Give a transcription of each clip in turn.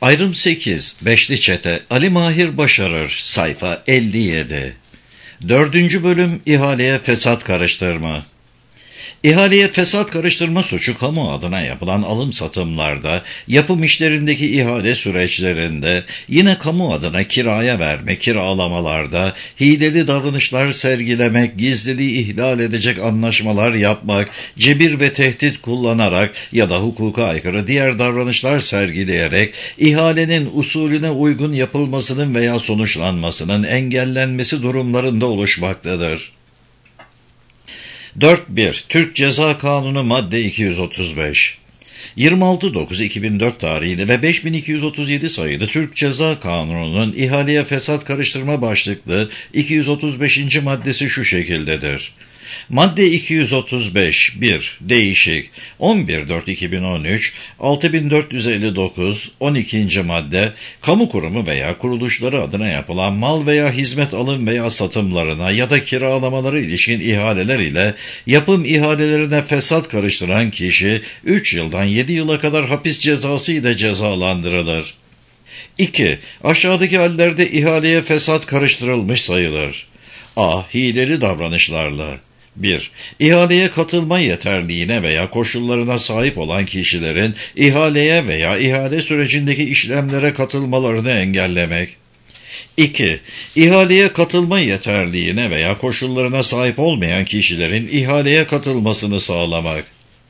Ayrım 8, Beşli Çete, Ali Mahir Başarır, sayfa 57. 4. bölüm İhaleye fesat karıştırma. İhaleye fesat karıştırma suçu kamu adına yapılan alım satımlarda, yapım işlerindeki ihale süreçlerinde, yine kamu adına kiraya verme, kiralamalarda, hileli davranışlar sergilemek, gizliliği ihlal edecek anlaşmalar yapmak, cebir ve tehdit kullanarak ya da hukuka aykırı diğer davranışlar sergileyerek, ihalenin usulüne uygun yapılmasının veya sonuçlanmasının engellenmesi durumlarında oluşmaktadır. 4.1 Türk Ceza Kanunu madde 235 26.9.2004 tarihli ve 5237 sayılı Türk Ceza Kanunu'nun ihaleye fesat karıştırma başlıklı 235. maddesi şu şekildedir. Madde 235 1. Değişik 11.4.2013 6459 12. madde kamu kurumu veya kuruluşları adına yapılan mal veya hizmet alım veya satımlarına ya da kiralamaları ilişkin ihaleler ile yapım ihalelerine fesat karıştıran kişi 3 yıldan 7 yıla kadar hapis cezası ile cezalandırılır. 2. Aşağıdaki hallerde ihaleye fesat karıştırılmış sayılır. A. Hileli davranışlarla 1. İhaleye katılma yeterliğine veya koşullarına sahip olan kişilerin ihaleye veya ihale sürecindeki işlemlere katılmalarını engellemek. 2. İhaleye katılma yeterliğine veya koşullarına sahip olmayan kişilerin ihaleye katılmasını sağlamak.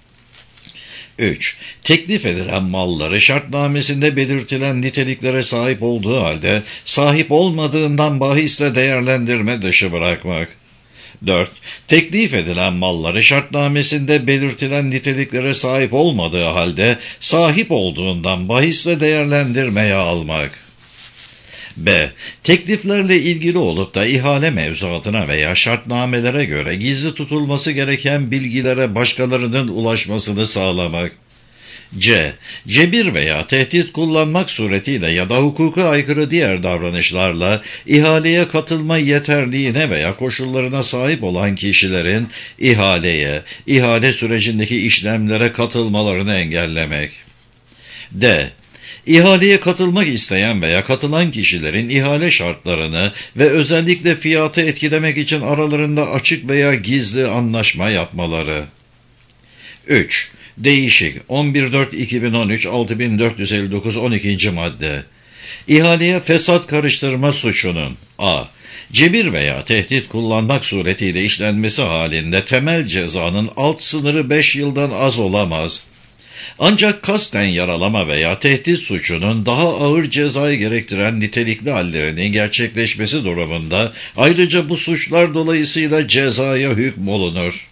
3. Teklif edilen malları şartnamesinde belirtilen niteliklere sahip olduğu halde sahip olmadığından bahisle değerlendirme dışı bırakmak. 4. Teklif edilen malları şartnamesinde belirtilen niteliklere sahip olmadığı halde sahip olduğundan bahisle değerlendirmeye almak. B. Tekliflerle ilgili olup da ihale mevzuatına veya şartnamelere göre gizli tutulması gereken bilgilere başkalarının ulaşmasını sağlamak. C. Cebir veya tehdit kullanmak suretiyle ya da hukuka aykırı diğer davranışlarla ihaleye katılma yeterliğine veya koşullarına sahip olan kişilerin ihaleye, ihale sürecindeki işlemlere katılmalarını engellemek. D. İhaleye katılmak isteyen veya katılan kişilerin ihale şartlarını ve özellikle fiyatı etkilemek için aralarında açık veya gizli anlaşma yapmaları. 3. Değişik 11.4.2013 6459 12. madde İhaleye fesat karıştırma suçunun A. Cebir veya tehdit kullanmak suretiyle işlenmesi halinde temel cezanın alt sınırı 5 yıldan az olamaz. Ancak kasten yaralama veya tehdit suçunun daha ağır cezayı gerektiren nitelikli hallerinin gerçekleşmesi durumunda ayrıca bu suçlar dolayısıyla cezaya hükmolunur.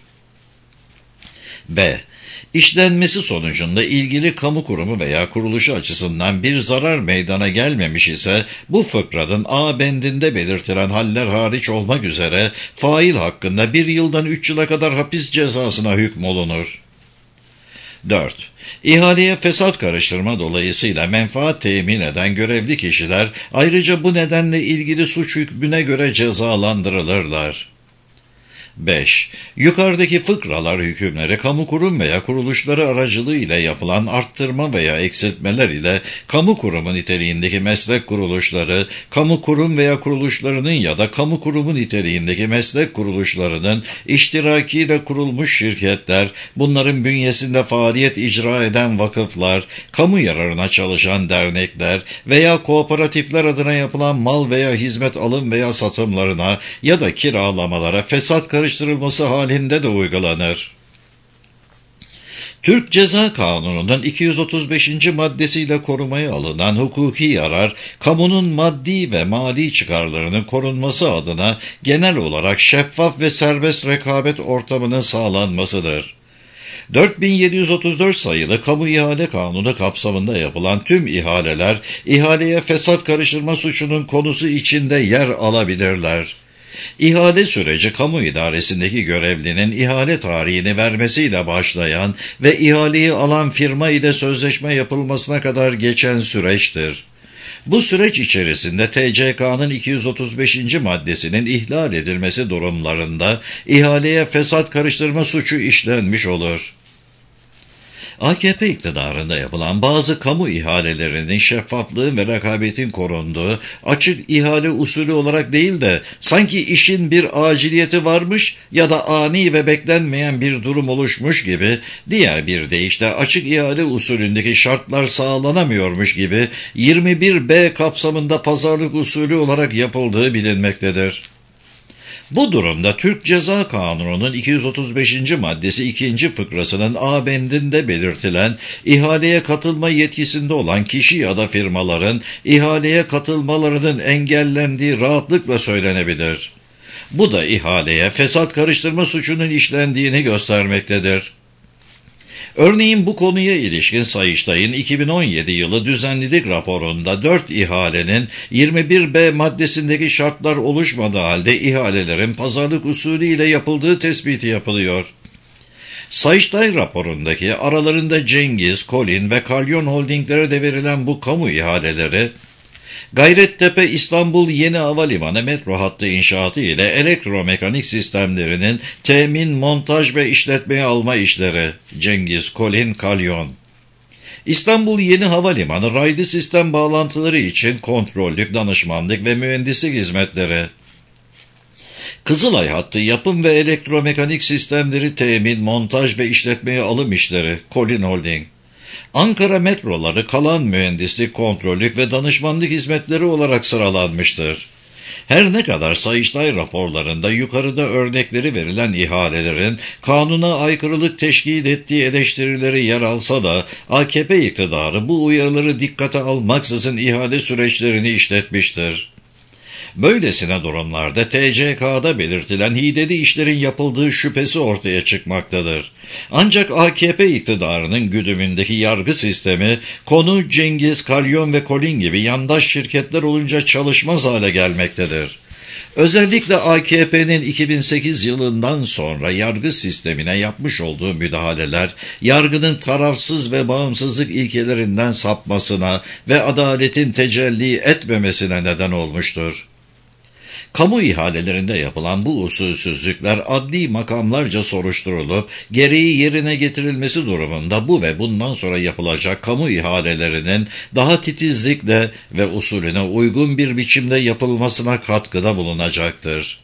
B. İşlenmesi sonucunda ilgili kamu kurumu veya kuruluşu açısından bir zarar meydana gelmemiş ise bu fıkranın A bendinde belirtilen haller hariç olmak üzere fail hakkında 1 yıldan 3 yıla kadar hapis cezasına hükmolunur. 4. İhaleye fesat karıştırma dolayısıyla menfaat temin eden görevli kişiler ayrıca bu nedenle ilgili suç hükmüne göre cezalandırılırlar. 5. Yukarıdaki fıkralar hükümleri kamu kurum veya kuruluşları aracılığıyla yapılan arttırma veya eksiltmeler ile kamu kurumu niteliğindeki meslek kuruluşları, kamu kurum veya kuruluşlarının ya da kamu kurumu niteliğindeki meslek kuruluşlarının iştirakiyle kurulmuş şirketler, bunların bünyesinde faaliyet icra eden vakıflar, kamu yararına çalışan dernekler veya kooperatifler adına yapılan mal veya hizmet alım veya satımlarına ya da kiralamalara fesat karıştırılması halinde de uygulanır. Türk Ceza Kanunu'nun 235. maddesiyle korumaya alınan hukuki yarar, kamunun maddi ve mali çıkarlarının korunması adına genel olarak şeffaf ve serbest rekabet ortamının sağlanmasıdır. 4734 sayılı Kamu İhale Kanunu kapsamında yapılan tüm ihaleler, ihaleye fesat karıştırma suçunun konusu içinde yer alabilirler. İhale süreci kamu idaresindeki görevlinin ihale tarihini vermesiyle başlayan ve ihaleyi alan firma ile sözleşme yapılmasına kadar geçen süreçtir. Bu süreç içerisinde TCK'nın 235. maddesinin ihlal edilmesi durumlarında ihaleye fesat karıştırma suçu işlenmiş olur. AKP iktidarında yapılan bazı kamu ihalelerinin şeffaflığın ve rekabetin korunduğu açık ihale usulü olarak değil de sanki işin bir aciliyeti varmış ya da ani ve beklenmeyen bir durum oluşmuş gibi, diğer bir deyişle açık ihale usulündeki şartlar sağlanamıyormuş gibi 21B kapsamında pazarlık usulü olarak yapıldığı bilinmektedir. Bu durumda Türk Ceza Kanunu'nun 235. maddesi 2. fıkrasının A bendinde belirtilen ihaleye katılma yetkisinde olan kişi ya da firmaların ihaleye katılmalarının engellendiği rahatlıkla söylenebilir. Bu da ihaleye fesat karıştırma suçunun işlendiğini göstermektedir. Örneğin bu konuya ilişkin Sayıştay'ın 2017 yılı düzenlilik raporunda 4 ihalenin 21B maddesindeki şartlar oluşmadığı halde ihalelerin pazarlık usulüyle yapıldığı tespiti yapılıyor. Sayıştay raporundaki aralarında Cengiz, Colin ve Kalyon Holdinglere de verilen bu kamu ihaleleri, Gayrettepe İstanbul Yeni Havalimanı metro hattı inşaatı ile elektromekanik sistemlerinin temin, montaj ve işletmeye alma işleri, Cengiz, Colin, Kalyon. İstanbul Yeni Havalimanı raylı sistem bağlantıları için kontrollük, danışmanlık ve mühendislik hizmetleri. Kızılay hattı yapım ve elektromekanik sistemleri temin, montaj ve işletmeye alım işleri, Colin Holding. Ankara metroları kalan mühendislik, kontrollük ve danışmanlık hizmetleri olarak sıralanmıştır. Her ne kadar Sayıştay raporlarında yukarıda örnekleri verilen ihalelerin kanuna aykırılık teşkil ettiği eleştirileri yer alsa da AKP iktidarı bu uyarıları dikkate almaksızın ihale süreçlerini işletmiştir. Böylesine durumlarda TCK'da belirtilen hileli işlerin yapıldığı şüphesi ortaya çıkmaktadır. Ancak AKP iktidarının güdümündeki yargı sistemi konu Cengiz, Kalyon ve Colin gibi yandaş şirketler olunca çalışmaz hale gelmektedir. Özellikle AKP'nin 2008 yılından sonra yargı sistemine yapmış olduğu müdahaleler, yargının tarafsız ve bağımsızlık ilkelerinden sapmasına ve adaletin tecelli etmemesine neden olmuştur. Kamu ihalelerinde yapılan bu usulsüzlükler adli makamlarca soruşturulup gereği yerine getirilmesi durumunda bu ve bundan sonra yapılacak kamu ihalelerinin daha titizlikle ve usulüne uygun bir biçimde yapılmasına katkıda bulunacaktır.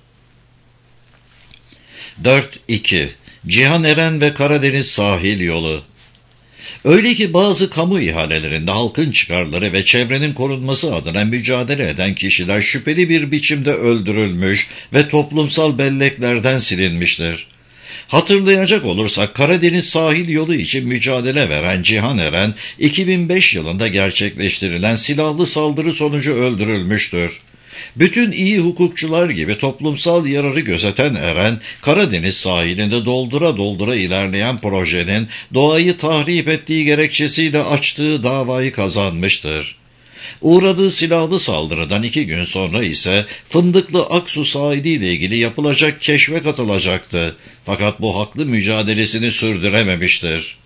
4.2 Cihan Eren ve Karadeniz Sahil Yolu. Öyle ki bazı kamu ihalelerinde halkın çıkarları ve çevrenin korunması adına mücadele eden kişiler şüpheli bir biçimde öldürülmüş ve toplumsal belleklerden silinmiştir. Hatırlayacak olursak Karadeniz Sahil Yolu için mücadele veren Cihan Eren, 2005 yılında gerçekleştirilen silahlı saldırı sonucu öldürülmüştür. Bütün iyi hukukçular gibi toplumsal yararı gözeten Eren, Karadeniz sahilinde doldura doldura ilerleyen projenin doğayı tahrip ettiği gerekçesiyle açtığı davayı kazanmıştır. Uğradığı silahlı saldırıdan 2 gün sonra ise Fındıklı Aksu sahiliyle ilgili yapılacak keşfe katılacaktı. Fakat bu haklı mücadelesini sürdürememiştir.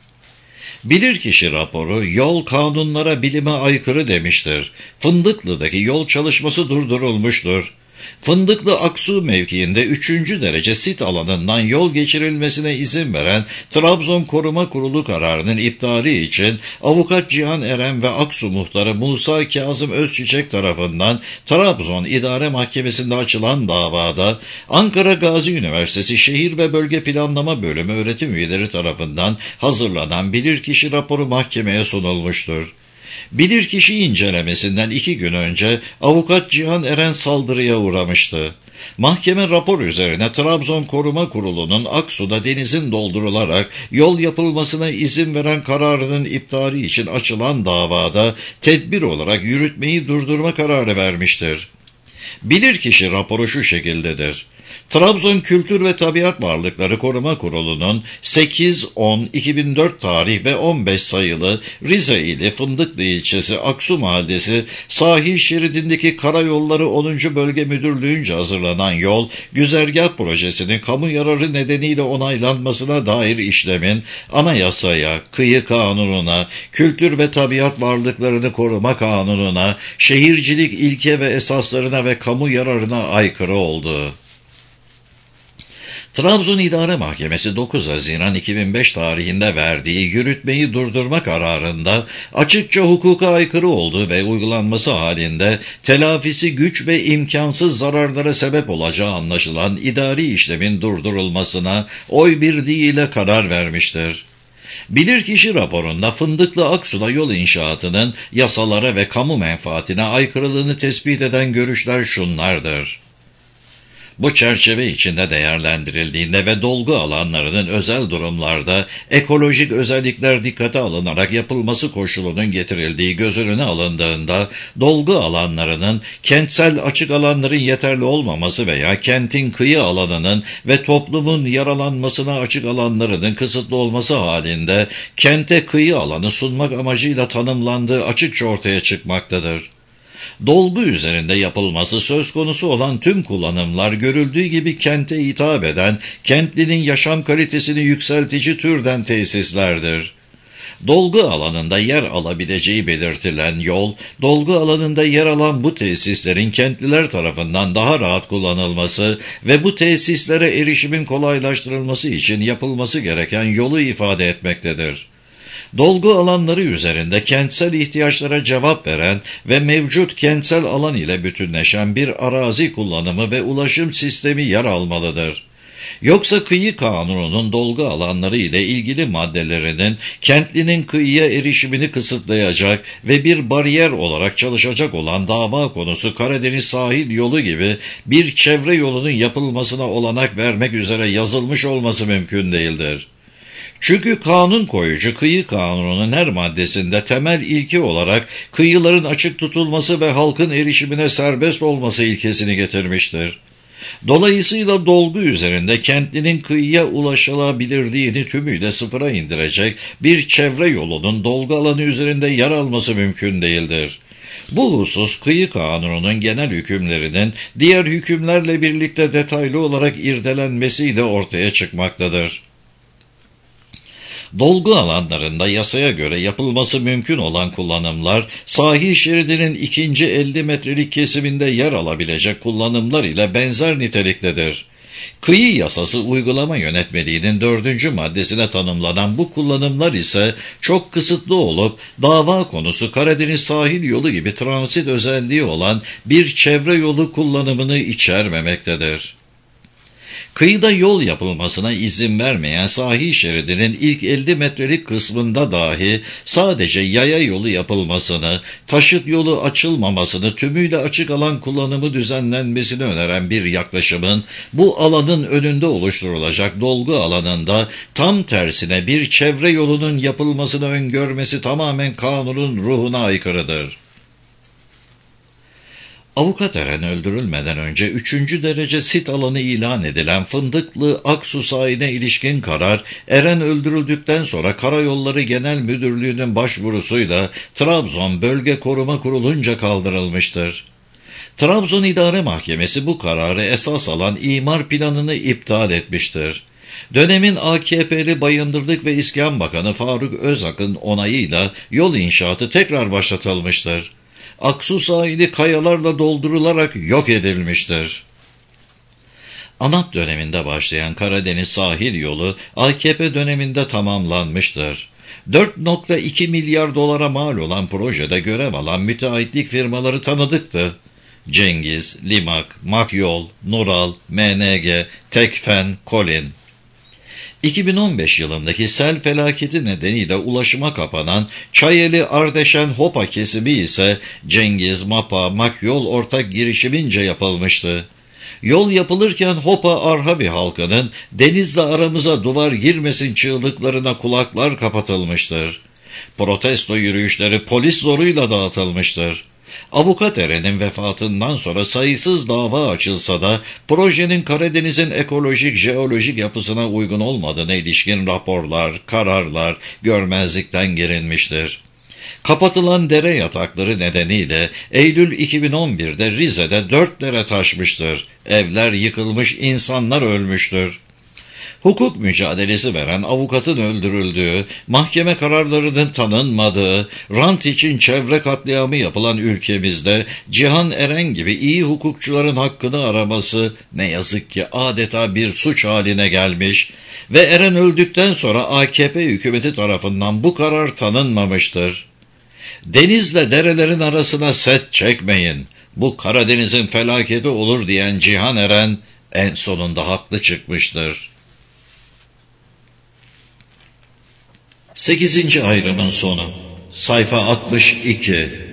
Bilirkişi raporu yol kanunlara, bilime aykırı demiştir. Fındıklı'daki yol çalışması durdurulmuştur. Fındıklı Aksu mevkiinde 3. derece sit alanından yol geçirilmesine izin veren Trabzon Koruma Kurulu kararının iptali için avukat Cihan Eren ve Aksu muhtarı Musa Kazım Özçiçek tarafından Trabzon İdare Mahkemesi'nde açılan davada Ankara Gazi Üniversitesi Şehir ve Bölge Planlama Bölümü öğretim üyeleri tarafından hazırlanan bilirkişi raporu mahkemeye sunulmuştur. Bilirkişi incelemesinden 2 gün önce avukat Cihan Eren saldırıya uğramıştı. Mahkeme rapor üzerine Trabzon Koruma Kurulu'nun Aksu'da denizin doldurularak yol yapılmasına izin veren kararının iptali için açılan davada tedbir olarak yürütmeyi durdurma kararı vermiştir. Bilirkişi raporu şu şekildedir. Trabzon Kültür ve Tabiat Varlıkları Koruma Kurulu'nun 8-10-2004 tarih ve 15 sayılı Rize ili Fındıklı ilçesi Aksu Mahallesi sahil şeridindeki Karayolları 10. Bölge Müdürlüğü'nce hazırlanan yol güzergah projesinin kamu yararı nedeniyle onaylanmasına dair işlemin anayasaya, kıyı kanununa, kültür ve tabiat varlıklarını koruma kanununa, şehircilik ilke ve esaslarına ve kamu yararına aykırı oldu. Trabzon İdare Mahkemesi 9 Haziran 2005 tarihinde verdiği yürütmeyi durdurma kararında açıkça hukuka aykırı olduğu ve uygulanması halinde telafisi güç ve imkansız zararlara sebep olacağı anlaşılan idari işlemin durdurulmasına oy birliğiyle karar vermiştir. Bilirkişi raporunda Fındıklı Aksu'da yol inşaatının yasalara ve kamu menfaatine aykırılığını tespit eden görüşler şunlardır. Bu çerçeve içinde değerlendirildiğinde ve dolgu alanlarının özel durumlarda ekolojik özellikler dikkate alınarak yapılması koşulunun getirildiği göz önüne alındığında, dolgu alanlarının kentsel açık alanların yeterli olmaması veya kentin kıyı alanının ve toplumun yaralanmasına açık alanlarının kısıtlı olması halinde kente kıyı alanı sunmak amacıyla tanımlandığı açıkça ortaya çıkmaktadır. Dolgu üzerinde yapılması söz konusu olan tüm kullanımlar görüldüğü gibi kente hitap eden, kentlinin yaşam kalitesini yükseltici türden tesislerdir. Dolgu alanında yer alabileceği belirtilen yol, dolgu alanında yer alan bu tesislerin kentliler tarafından daha rahat kullanılması ve bu tesislere erişimin kolaylaştırılması için yapılması gereken yolu ifade etmektedir. Dolgu alanları üzerinde kentsel ihtiyaçlara cevap veren ve mevcut kentsel alan ile bütünleşen bir arazi kullanımı ve ulaşım sistemi yer almalıdır. Yoksa kıyı kanununun dolgu alanları ile ilgili maddelerinin kentlinin kıyıya erişimini kısıtlayacak ve bir bariyer olarak çalışacak olan dava konusu Karadeniz sahil yolu gibi bir çevre yolunun yapılmasına olanak vermek üzere yazılmış olması mümkün değildir. Çünkü kanun koyucu kıyı kanununun her maddesinde temel ilke olarak kıyıların açık tutulması ve halkın erişimine serbest olması ilkesini getirmiştir. Dolayısıyla dolgu üzerinde kentlinin kıyıya ulaşılabilirliğini tümüyle sıfıra indirecek bir çevre yolunun dolgu alanı üzerinde yer alması mümkün değildir. Bu husus kıyı kanununun genel hükümlerinin diğer hükümlerle birlikte detaylı olarak irdelenmesiyle ortaya çıkmaktadır. Dolgu alanlarında yasaya göre yapılması mümkün olan kullanımlar, sahil şeridinin ikinci 50 metrelik kesiminde yer alabilecek kullanımlar ile benzer niteliktedir. Kıyı yasası uygulama yönetmeliğinin 4. maddesine tanımlanan bu kullanımlar ise çok kısıtlı olup dava konusu Karadeniz sahil yolu gibi transit özelliği olan bir çevre yolu kullanımını içermemektedir. Kıyıda yol yapılmasına izin vermeyen sahil şeridinin ilk 50 metrelik kısmında dahi sadece yaya yolu yapılmasını, taşıt yolu açılmamasını, tümüyle açık alan kullanımı düzenlenmesini öneren bir yaklaşımın bu alanın önünde oluşturulacak dolgu alanında tam tersine bir çevre yolunun yapılmasını öngörmesi tamamen kanunun ruhuna aykırıdır. Avukat Eren öldürülmeden önce 3. derece sit alanı ilan edilen Fındıklı Aksu sahiline ilişkin karar, Eren öldürüldükten sonra Karayolları Genel Müdürlüğü'nün başvurusuyla Trabzon Bölge Koruma Kurulu'nca kaldırılmıştır. Trabzon İdare Mahkemesi bu kararı esas alan imar planını iptal etmiştir. Dönemin AKP'li Bayındırlık ve İskan Bakanı Faruk Özak'ın onayıyla yol inşaatı tekrar başlatılmıştır. Aksu sahili kayalarla doldurularak yok edilmiştir. ANAP döneminde başlayan Karadeniz sahil yolu AKP döneminde tamamlanmıştır. 4,2 milyar dolara mal olan projede görev alan müteahhitlik firmaları tanıdıktı. Cengiz, Limak, Makyol, Nural, MNG, Tekfen, Kolin. 2015 yılındaki sel felaketi nedeniyle ulaşıma kapanan Çayeli-Ardeşen-Hopa kesimi ise Cengiz, Mapa, Makyol ortak girişimince yapılmıştı. Yol yapılırken Hopa-Arhavi halkının denizle aramıza duvar girmesin çığlıklarına kulaklar kapatılmıştır. Protesto yürüyüşleri polis zoruyla dağıtılmıştır. Avukat Eren'in vefatından sonra sayısız dava açılsa da projenin Karadeniz'in ekolojik, jeolojik yapısına uygun olmadığına ilişkin raporlar, kararlar görmezlikten gelinmiştir. Kapatılan dere yatakları nedeniyle Eylül 2011'de Rize'de 4 dere taşmıştır. Evler yıkılmış, insanlar ölmüştür. hukuk mücadelesi veren avukatın öldürüldüğü, mahkeme kararlarının tanınmadığı, rant için çevre katliamı yapılan ülkemizde Cihan Eren gibi iyi hukukçuların hakkını araması ne yazık ki adeta bir suç haline gelmiş ve Eren öldükten sonra AKP hükümeti tarafından bu karar tanınmamıştır. Denizle derelerin arasına set çekmeyin, bu Karadeniz'in felaketi olur diyen Cihan Eren en sonunda haklı çıkmıştır. 8. ayrımın sonu. Sayfa 62.